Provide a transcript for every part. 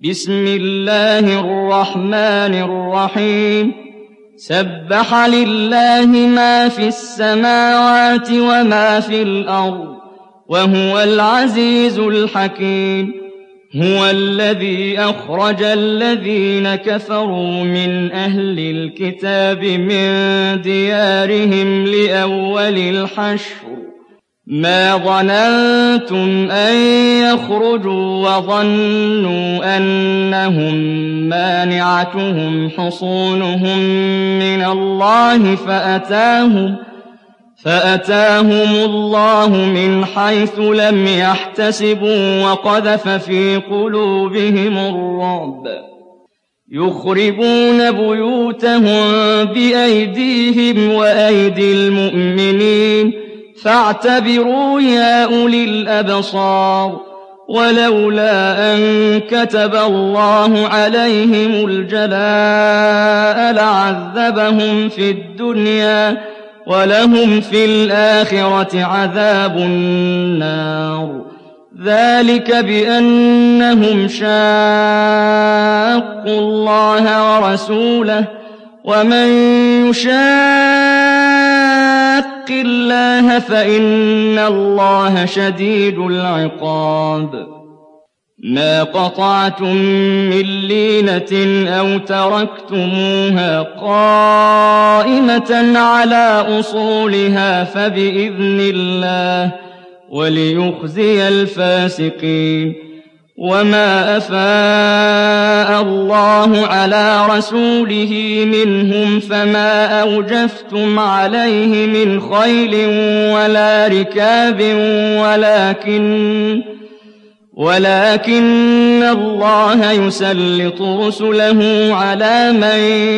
بسم الله الرحمن الرحيم سبح لله ما في السماوات وما في الأرض وهو العزيز الحكيم هو الذي أخرج الذين كفروا من أهل الكتاب من ديارهم لأول الحشر ما ظننتم أن يخرجوا وظنوا أنهم مانعتهم حصونهم من الله فأتاهم الله من حيث لم يحتسبوا وقذف في قلوبهم الرعب يخربون بيوتهم بأيديهم وأيدي المؤمنين فاعتبروا يا أولي الأبصار ولولا أن كتب الله عليهم الجلاء لعذبهم في الدنيا ولهم في الآخرة عذاب النار ذلك بأنهم شاقوا الله ورسوله ومن يشاق الله فإن الله شديد العقاب ما قطعتم من لينة أو تركتموها قائمة على أصولها فبإذن الله وليخزي الفاسقين وما أفاء الله على رسوله منهم فما أوجفتم عليه من خيل ولا ركاب ولكن الله يسلط رسله على من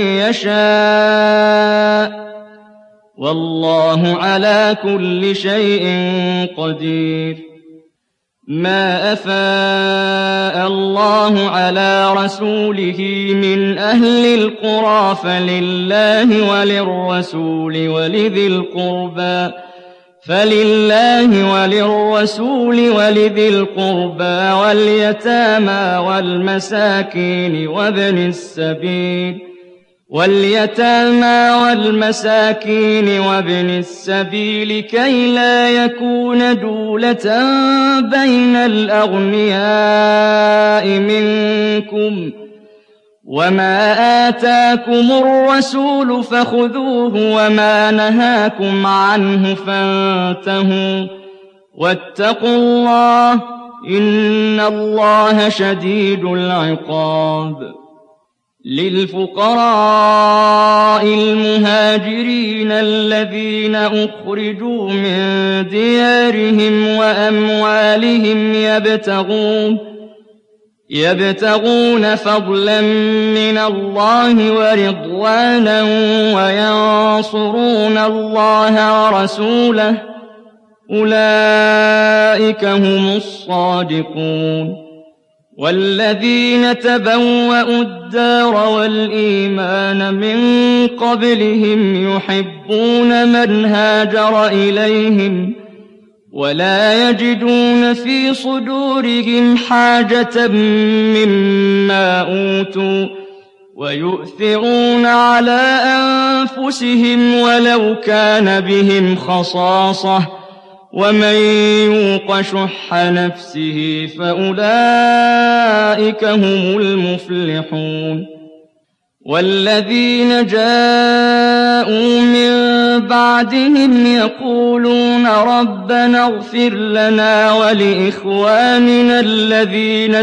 يشاء والله على كل شيء قدير ما أفاء الله على رسوله من أهل القرى فلله وللرسول ولذي القربى واليتامى والمساكين وابن السبيل كي لا يكون دولة بين الأغنياء منكم وما آتاكم الرسول فخذوه وما نهاكم عنه فانتهوا واتقوا الله إن الله شديد العقاب للفقراء المهاجرين الذين أخرجوا من ديارهم وأموالهم يبتغون فضلا من الله ورضوانا وينصرون الله ورسوله أولئك هم الصادقون والذين تبوأوا الدار والإيمان من قبلهم يحبون من هاجر إليهم ولا يجدون في صدورهم حاجة مما أوتوا ويؤثرون على أنفسهم ولو كان بهم خصاصة ومن يوق شح نفسه فأولئك هم المفلحون والذين جاءوا من بعدهم يقولون ربنا اغفر لنا ولإخواننا الذين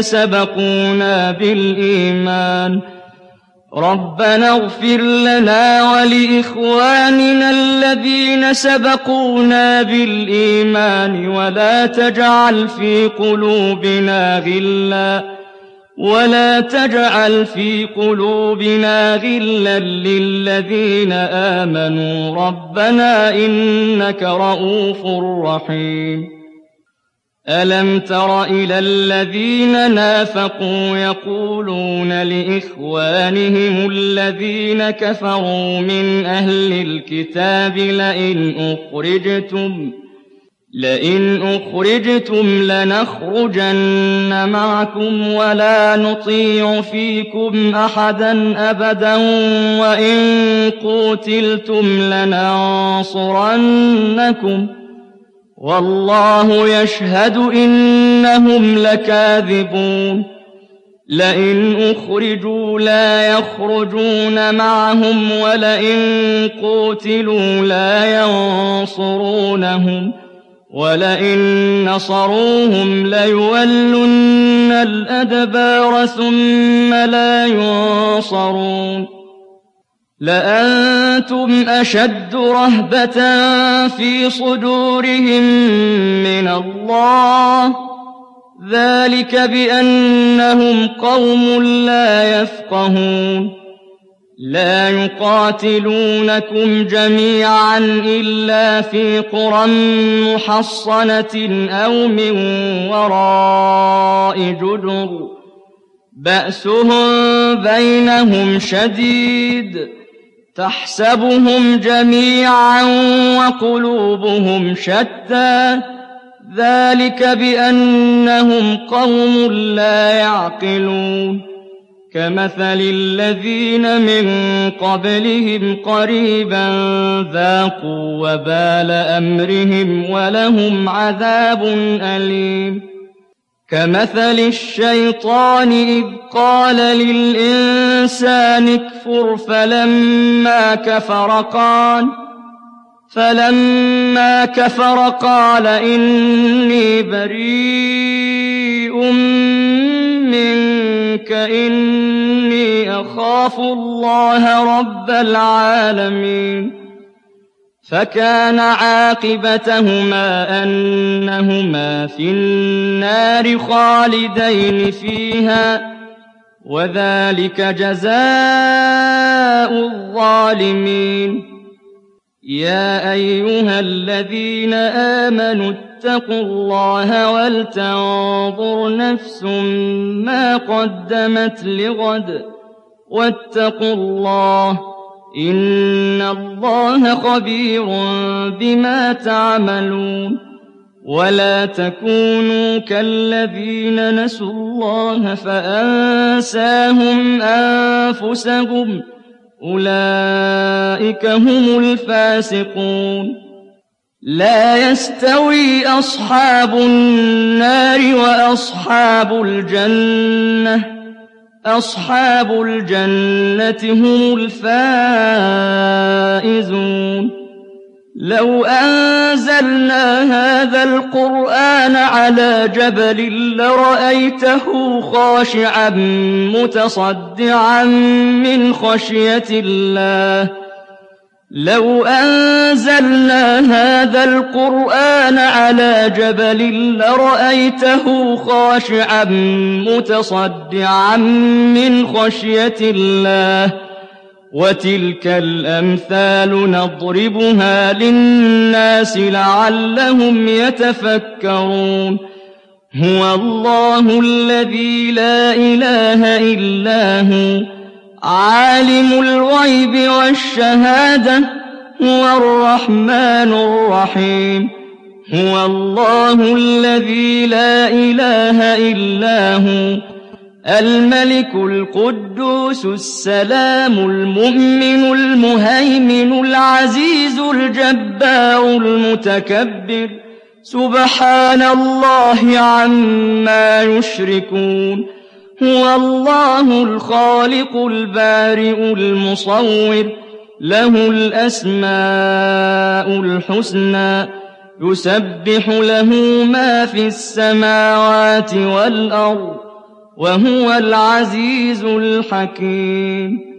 سبقونا بالإيمان ولا تجعل في قلوبنا غلا للذين آمنوا ربنا إنك رؤوف رحيم ألم تر إلى الذين نافقوا يقولون لإخوانهم الذين لئن أخرجتم لنخرجن معكم ولا نطيع فيكم أحدا أبدا وإن قوتلتم لننصرنكم والله يشهد إنهم لكاذبون لئن أخرجوا لا يخرجون معهم ولئن قوتلوا لا ينصرونهم ولئن نصروهم ليولن الأدبار ثم لا ينصرون لأنتم أشد رهبة في صدورهم من الله ذلك بأنهم قوم لا يفقهون لا يقاتلونكم جميعا إلا في قرى محصنة أو من وراء جدر بأسهم بينهم شديد تحسبهم جميعا وقلوبهم شتى ذلك بأنهم قوم لا يعقلون كمثل الذين من قبلهم قريبا ذاقوا وبال أمرهم ولهم عذاب أليم كمثل الشيطان إذ قال للإنسان اكفر فلما كفر قال إني بريء منك إني أخاف الله رب العالمين فكان عاقبتهما أنهما في النار خالدين فيها وذلك جزاء الظالمين يا أيها الذين آمنوا اتقوا الله ولتنظر نفس ما قدمت لغد واتقوا الله إن الله خبير بما تعملون ولا تكونوا كالذين نسوا الله فأنساهم أنفسهم أولئك هم الفاسقون لا يستوي أصحاب النار وأصحاب الجنة هم الفائزون لو أنزلنا هذا القرآن على جبل لرأيته خاشعا متصدعا من خشية الله لو أنزلنا هذا القرآن على جبل لرأيته خاشعا متصدعا من خشية الله وتلك الأمثال نضربها للناس لعلهم يتفكرون هو الله الذي لا إله إلا هو عالم الغيب والشهادة هو الرحمن الرحيم هو الله الذي لا إله إلا هو الملك القدوس السلام المؤمن المهيمن العزيز الجبار المتكبر سبحان الله عما يشركون هو الله الخالق البارئ المصور له الأسماء الحسنى يسبح له ما في السماوات والأرض وهو العزيز الحكيم